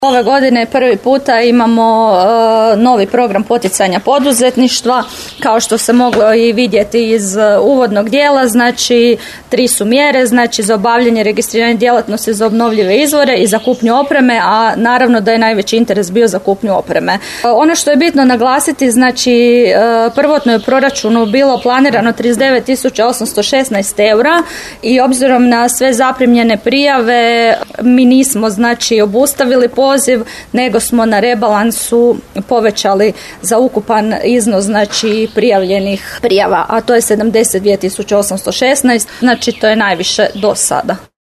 Ove godine prvi puta imamo novi program poticanja poduzetništva, kao što se moglo i vidjeti iz uvodnog dijela, znači 3 su mjere, znači za obavljanje registrirane djelatnosti za obnovljive izvore i za kupnju opreme, a naravno da je najveći interes bio za kupnju opreme. Ono što je bitno naglasiti, znači prvotno je u proračunu bilo planirano 39.816 eura i obzirom na sve zaprimljene prijave mi nismo znači obustavili poziv, nego smo na rebalansu povećali za ukupan iznos znači prijavljenih prijava, a to je 72.816, znači to je najviše do sada.